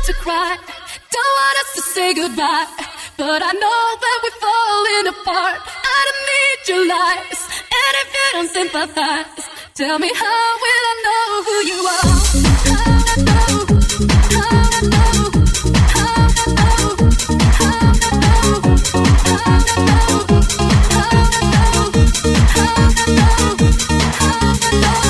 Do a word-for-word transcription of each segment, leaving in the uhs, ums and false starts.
to cry, don't want us to say goodbye, but I know that we're falling apart. I don't need your lies, and if you don't sympathize, tell me how will I know who you are? How I know, how I know, how I know, how I know, how I know, how I know, how I know, how I know.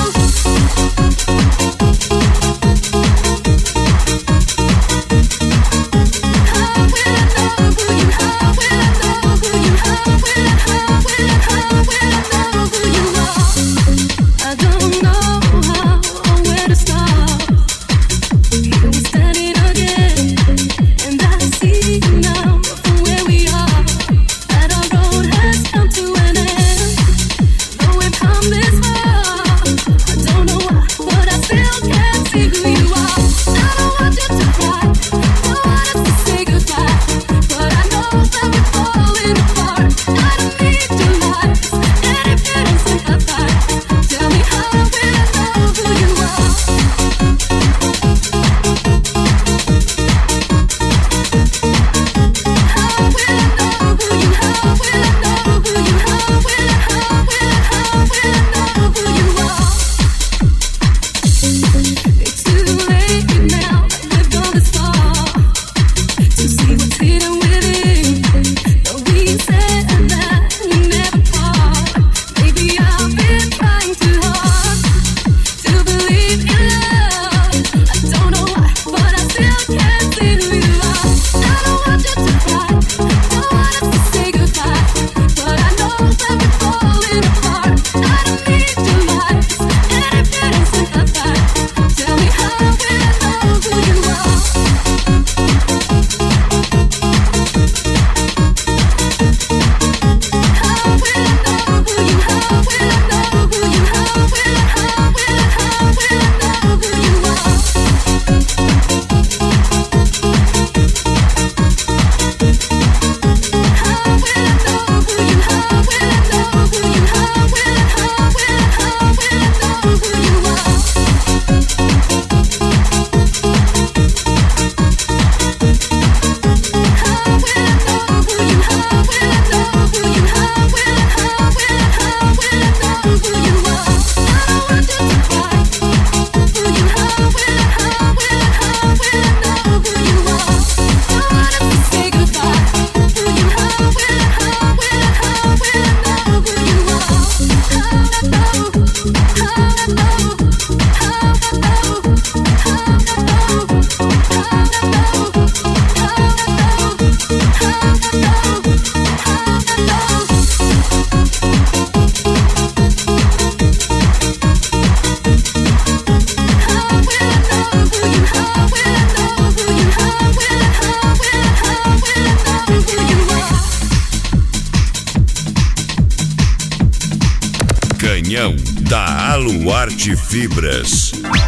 Canhão da Aluarte Fibras.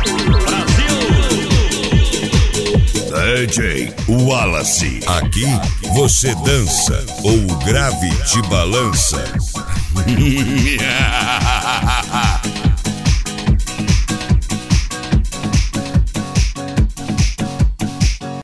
Brasil! D J Wallace. Aqui você dança ou o grave te balança.